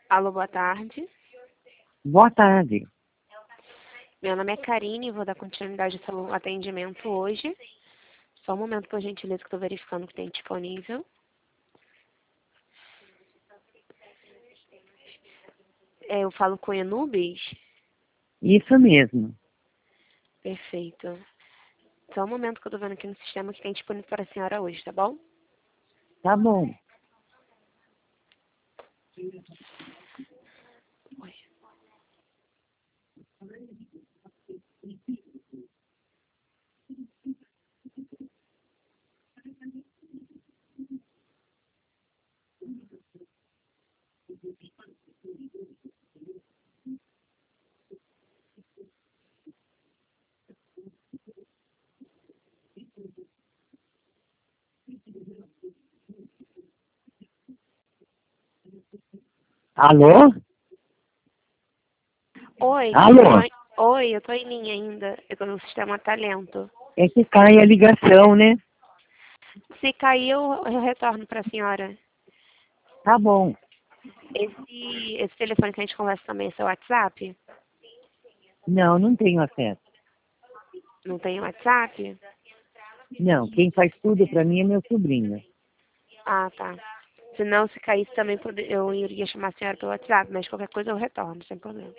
Alô, boa tarde. Boa tarde. Meu nome é Karine e vou dar continuidade ao seu atendimento hoje. Só um momento, por gentileza, que estou verificando o que tem disponível. Eu falo com Enubis? Isso mesmo. Perfeito. Só um momento que eu estou vendo aqui no sistema que tem disponível para a senhora hoje, tá bom? Tá bom. Oi. Alô? Oi, Alô? oi, eu tô em linha ainda. O sistema tá lento. É que cai a ligação, né? Se cair, eu retorno para a senhora. Tá bom. Esse telefone que a gente conversa também é seu WhatsApp? Não, não tenho acesso. Não tem WhatsApp? Não, quem faz tudo pra mim é meu sobrinho. Ah, tá. Se não, se caísse também, eu iria chamar a senhora pelo WhatsApp, mas qualquer coisa eu retorno, sem problema.